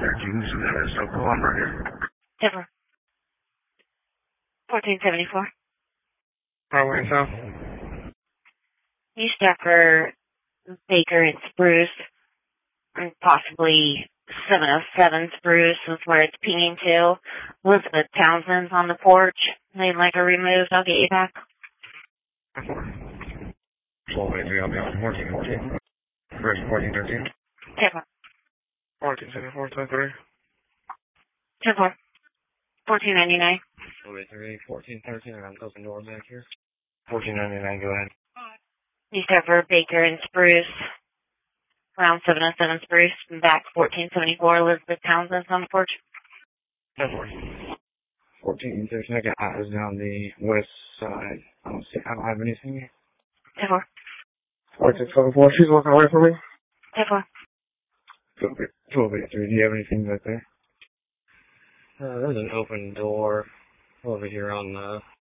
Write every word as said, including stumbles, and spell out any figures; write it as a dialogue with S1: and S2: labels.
S1: 金属的手铐吗？
S2: Denver. fourteen seventy-four.
S1: How are yourself?
S2: You step for Baker and Spruce, and possibly seven oh seven Spruce is where it's pinging to. Elizabeth Townsend's on the porch. They'd like her removed. I'll get you back.
S1: twelve eighty-three, I'll be out fourteen fourteen. Where's fourteen thirteen?
S2: Denver.
S1: fourteen seventy-four, twenty-three.
S2: Denver. fourteen ninety-nine.
S1: twelve eighty-three, fourteen thirteen, and I'm closing door back here. fourteen ninety-nine, go ahead.
S2: You step for Baker and Spruce. Around seven oh seven Spruce, and back fourteen seventy-four, Elizabeth Townsend's on the porch.
S1: Definitely. fourteen thirteen, I got eyes down the west side. I don't see, I don't have anything.
S2: Denver.
S1: fourteen seventy-four, she's walking away from me.
S2: Denver.
S1: twelve eighty-three, do you have anything back there? Uh, there's an open door over here on the